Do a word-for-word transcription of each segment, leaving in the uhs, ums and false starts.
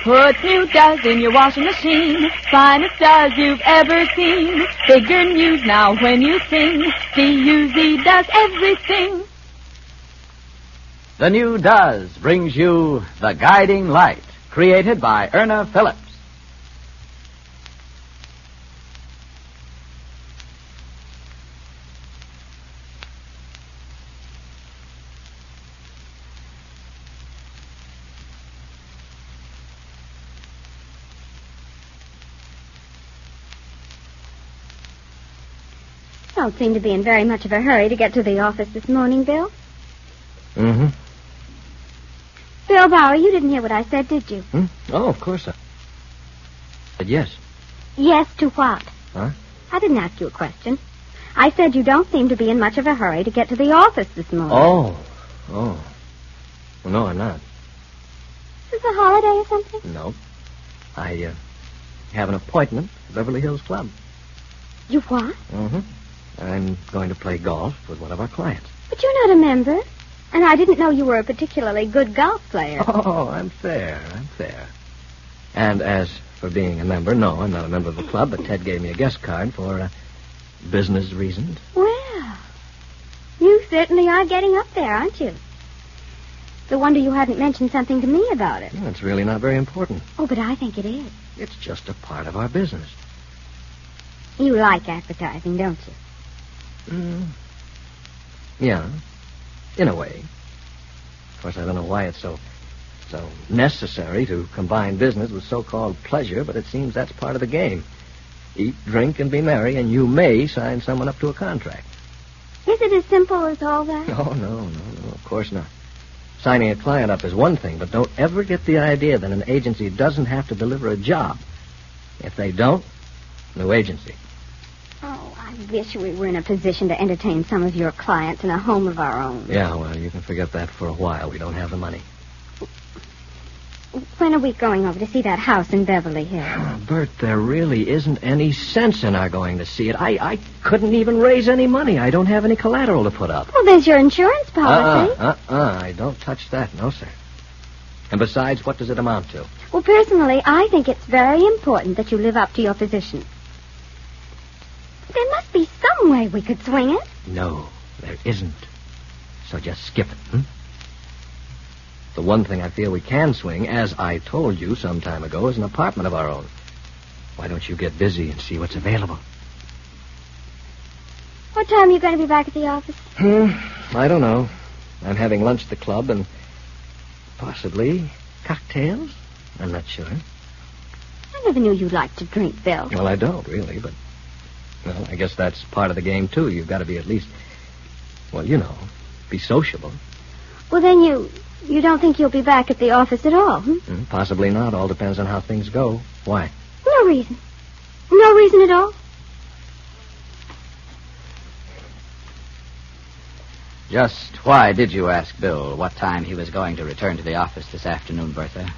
Put new Does in your washing machine. Finest Does you've ever seen. Figure news now when you sing. D U Z does everything. The new Does brings you The Guiding Light, created by Erna Phillips. Don't seem to be in very much of a hurry to get to the office this morning, Bill. Mm-hmm. Bill Bauer, you didn't hear what I said, did you? Hmm? Oh, of course I said yes. Yes to what? Huh? I didn't ask you a question. I said you don't seem to be in much of a hurry to get to the office this morning. Oh. Oh. Well, no, I'm not. Is this a holiday or something? No. I uh, have an appointment at Beverly Hills Club. You what? Mm-hmm. I'm going to play golf with one of our clients. But you're not a member. And I didn't know you were a particularly good golf player. Oh, I'm fair. I'm fair. And as for being a member, no, I'm not a member of the club, but Ted gave me a guest card for uh, business reasons. Well, you certainly are getting up there, aren't you? No wonder you hadn't mentioned something to me about it. Well, it's really not very important. Oh, but I think it is. It's just a part of our business. You like advertising, don't you? Mm. Yeah, in a way. Of course, I don't know why it's so so necessary to combine business with so-called pleasure, but it seems that's part of the game. Eat, drink, and be merry, and you may sign someone up to a contract. Is it as simple as all that? No, no, no, no, of course not. Signing a client up is one thing, but don't ever get the idea that an agency doesn't have to deliver a job. If they don't, no agency. Oh, I wish we were in a position to entertain some of your clients in a home of our own. Yeah, well, you can forget that for a while. We don't have the money. When are we going over to see that house in Beverly Hills? Oh, Bert, there really isn't any sense in our going to see it. I, I couldn't even raise any money. I don't have any collateral to put up. Well, there's your insurance policy. Uh-uh, uh-uh. I don't touch that. No, sir. And besides, what does it amount to? Well, personally, I think it's very important that you live up to your position. There must be some way we could swing it. No, there isn't. So just skip it, hmm? The one thing I feel we can swing, as I told you some time ago, is an apartment of our own. Why don't you get busy and see what's available? What time are you going to be back at the office? Hmm, I don't know. I'm having lunch at the club and possibly cocktails. I'm not sure. I never knew you liked to drink, Bill. Well, I don't, really, but... Well, I guess that's part of the game, too. You've got to be at least... Well, you know, be sociable. Well, then you... You don't think you'll be back at the office at all, hmm? Mm, possibly not. All depends on how things go. Why? No reason. No reason at all. Just why did you ask Bill what time he was going to return to the office this afternoon, Bertha?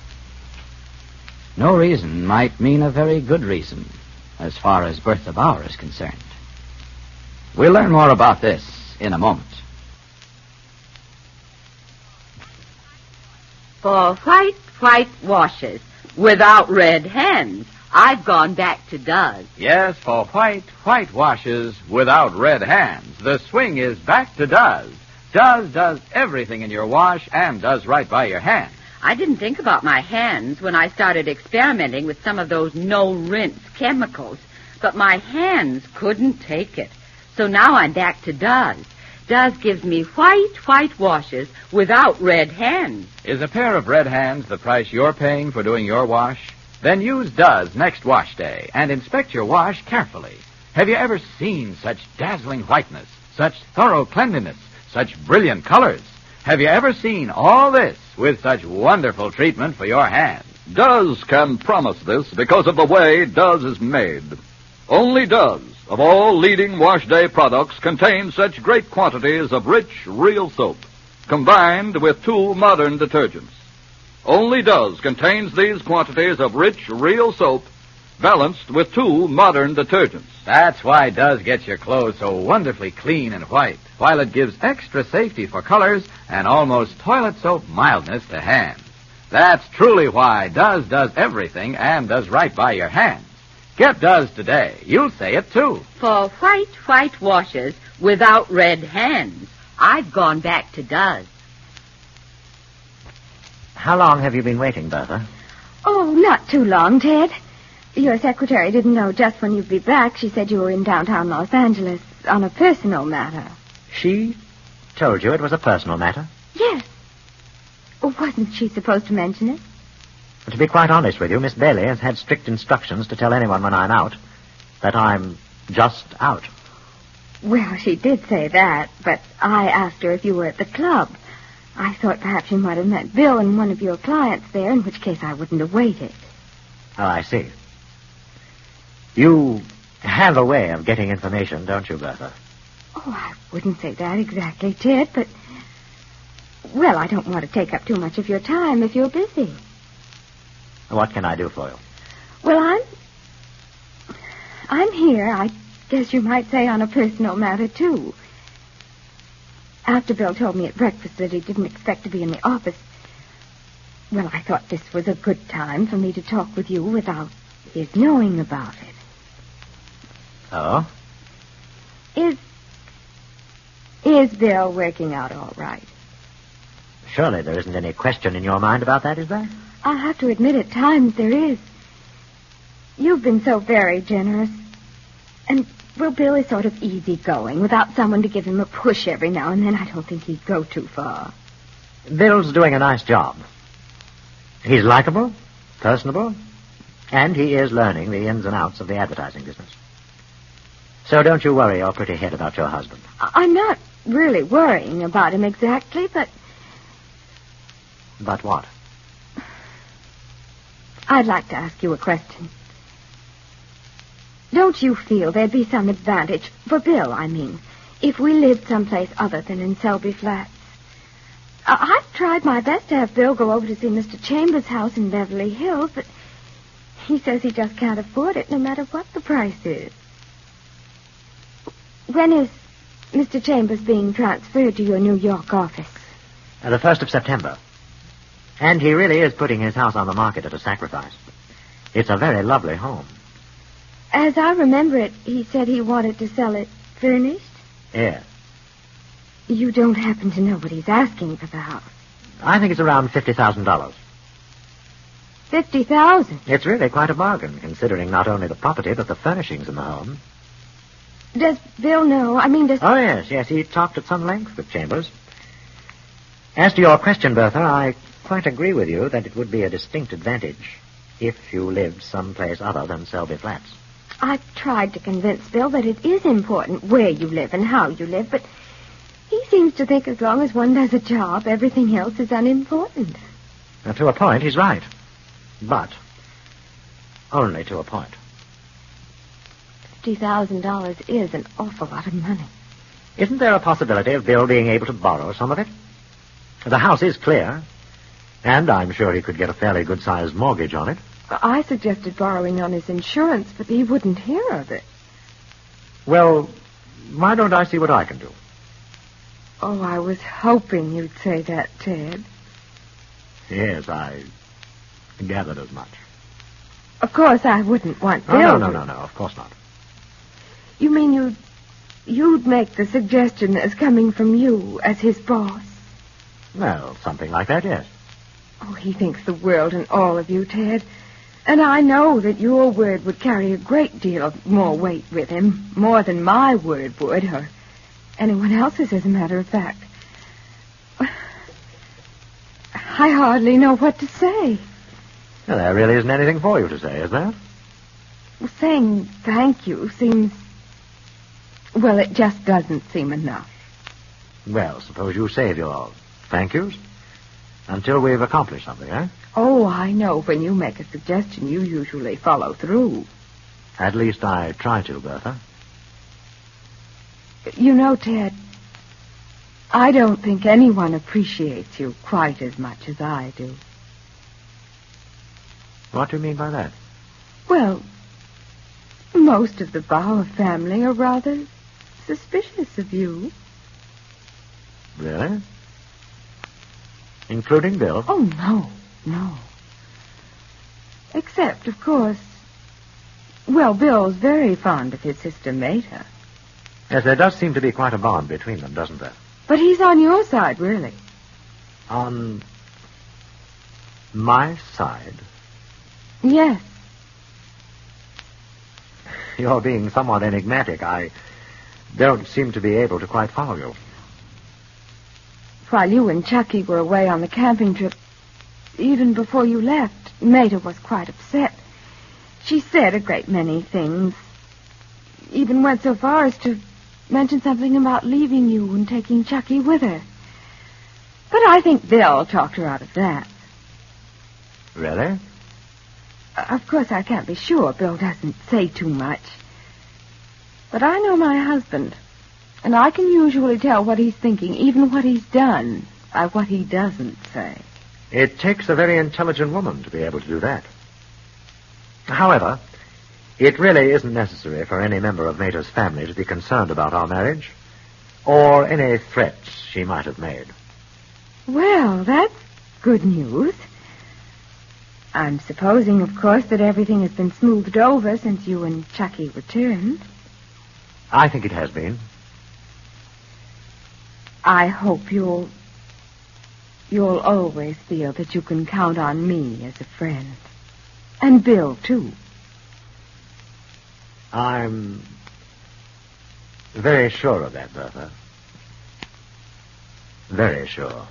No reason might mean a very good reason, as far as Bertha Bauer is concerned. We'll learn more about this in a moment. For white, white washes without red hands, I've gone back to Does. Yes, for white, white washes without red hands, the swing is back to Does. Does does everything in your wash and does right by your hands. I didn't think about my hands when I started experimenting with some of those no-rinse chemicals, but my hands couldn't take it. So now I'm back to Does. Does gives me white, white washes without red hands. Is a pair of red hands the price you're paying for doing your wash? Then use Does next wash day and inspect your wash carefully. Have you ever seen such dazzling whiteness, such thorough cleanliness, such brilliant colors? Have you ever seen all this with such wonderful treatment for your hands? Does can promise this because of the way Does is made. Only Does, of all leading wash day products, contains such great quantities of rich, real soap, combined with two modern detergents. Only Does contains these quantities of rich, real soap, balanced with two modern detergents. That's why Does gets your clothes so wonderfully clean and white, while it gives extra safety for colors and almost toilet soap mildness to hands. That's truly why Does does everything and does right by your hands. Get Does today. You'll say it, too. For white, white washes without red hands, I've gone back to Does. How long have you been waiting, Bertha? Oh, not too long, Ted. Your secretary didn't know just when you'd be back. She said you were in downtown Los Angeles on a personal matter. She told you it was a personal matter? Yes. Oh, wasn't she supposed to mention it? To be quite honest with you, Miss Bailey has had strict instructions to tell anyone when I'm out that I'm just out. Well, she did say that, but I asked her if you were at the club. I thought perhaps you might have met Bill and one of your clients there, in which case I wouldn't have waited. Oh, I see. You have a way of getting information, don't you, Bertha? Oh, I wouldn't say that exactly, Ted, but... Well, I don't want to take up too much of your time if you're busy. What can I do for you? Well, I'm... I'm here, I guess you might say, on a personal matter, too. After Bill told me at breakfast that he didn't expect to be in the office, well, I thought this was a good time for me to talk with you without his knowing about it. Oh? Is... Is Bill working out all right? Surely there isn't any question in your mind about that, is there? I'll have to admit at times there is. You've been so very generous. And, well, Bill is sort of easygoing. Without someone to give him a push every now and then, I don't think he'd go too far. Bill's doing a nice job. He's likable, personable, and he is learning the ins and outs of the advertising business. So don't you worry your pretty head about your husband. I- I'm not really worrying about him exactly, but... But what? I'd like to ask you a question. Don't you feel there'd be some advantage, for Bill, I mean, if we lived someplace other than in Selby Flats? I- I've tried my best to have Bill go over to see Mister Chambers' house in Beverly Hills, but he says he just can't afford it no matter what the price is. When is Mister Chambers being transferred to your New York office? Uh, the first of September. And he really is putting his house on the market at a sacrifice. It's a very lovely home. As I remember it, he said he wanted to sell it furnished? Yes. You don't happen to know what he's asking for the house? I think it's around fifty thousand dollars. Fifty thousand? It's really quite a bargain, considering not only the property, but the furnishings in the home. Does Bill know? I mean, does... Oh, yes, yes. He talked at some length with Chambers. As to your question, Bertha, I quite agree with you that it would be a distinct advantage if you lived someplace other than Selby Flats. I've tried to convince Bill that it is important where you live and how you live, but he seems to think as long as one does a job, everything else is unimportant. Now, to a point, he's right. But only to a point. Fifty thousand dollars is an awful lot of money. Isn't there a possibility of Bill being able to borrow some of it? The house is clear, and I'm sure he could get a fairly good-sized mortgage on it. I suggested borrowing on his insurance, but he wouldn't hear of it. Well, why don't I see what I can do? Oh, I was hoping you'd say that, Ted. Yes, I gathered as much. Of course, I wouldn't want Oh, Bill no, no, to- no, no, of course not. You mean you'd... you'd make the suggestion as coming from you as his boss? Well, something like that, yes. Oh, he thinks the world and all of you, Ted. And I know that your word would carry a great deal of more weight with him, more than my word would, or anyone else's, as a matter of fact. I hardly know what to say. Well, there really isn't anything for you to say, is there? Saying thank you seems... Well, it just doesn't seem enough. Well, suppose you save your thank yous until we've accomplished something, eh? Oh, I know when you make a suggestion, you usually follow through. At least I try to, Bertha. You know, Ted, I don't think anyone appreciates you quite as much as I do. What do you mean by that? Well, most of the Bauer family are rather suspicious of you. Really? Including Bill? Oh, no. no. Except, of course, well, Bill's very fond of his sister Mater. Yes, there does seem to be quite a bond between them, doesn't there? But he's on your side, really. On my side? Yes. You're being somewhat enigmatic. I don't seem to be able to quite follow you. While you and Chucky were away on the camping trip, even before you left, Mater was quite upset. She said a great many things. Even went so far as to mention something about leaving you and taking Chucky with her. But I think Bill talked her out of that. Really? Uh, of course, I can't be sure. Bill doesn't say too much. But I know my husband, and I can usually tell what he's thinking, even what he's done, by what he doesn't say. It takes a very intelligent woman to be able to do that. However, it really isn't necessary for any member of Mater's family to be concerned about our marriage, or any threats she might have made. Well, that's good news. I'm supposing, of course, that everything has been smoothed over since you and Chucky returned. I think it has been. I hope you'll... you'll always feel that you can count on me as a friend. And Bill, too. I'm very sure of that, Bertha. Very sure.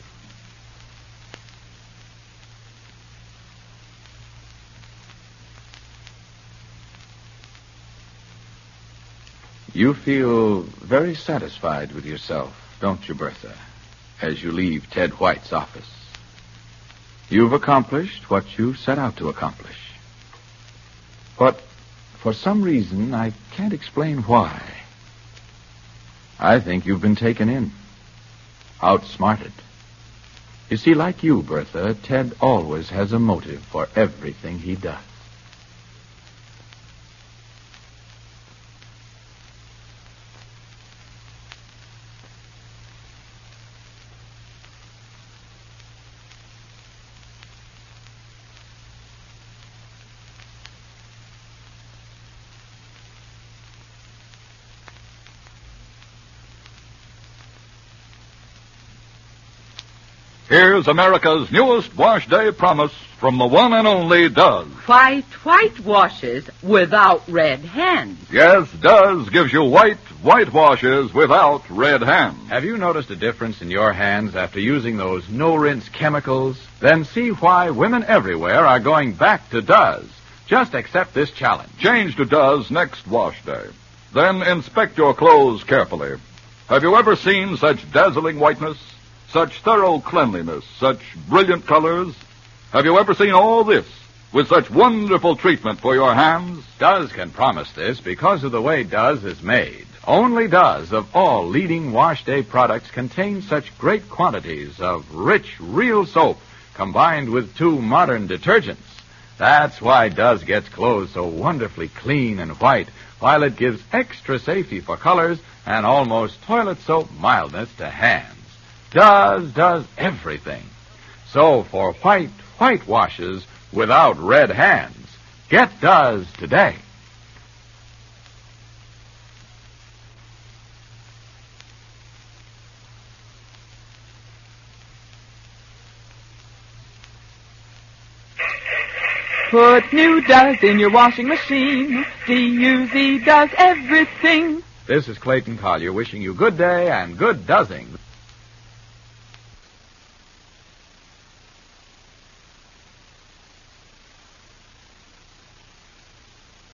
You feel very satisfied with yourself, don't you, Bertha, as you leave Ted White's office? You've accomplished what you set out to accomplish. But for some reason, I can't explain why. I think you've been taken in, outsmarted. You see, like you, Bertha, Ted always has a motive for everything he does. Here's America's newest wash day promise from the one and only Duz. White, white washes without red hands. Yes, Duz gives you white, white washes without red hands. Have you noticed a difference in your hands after using those no-rinse chemicals? Then see why women everywhere are going back to Duz. Just accept this challenge. Change to Duz next wash day. Then inspect your clothes carefully. Have you ever seen such dazzling whiteness? Such thorough cleanliness, such brilliant colors? Have you ever seen all this with such wonderful treatment for your hands? Duz can promise this because of the way Duz is made. Only Duz of all leading wash day products contains such great quantities of rich, real soap combined with two modern detergents. That's why Duz gets clothes so wonderfully clean and white, while it gives extra safety for colors and almost toilet soap mildness to hands. Duz does everything. So for white, white washes without red hands, get Duz today. Put new Duz in your washing machine. D U Z does everything. This is Clayton Collier wishing you good day and good dozzing.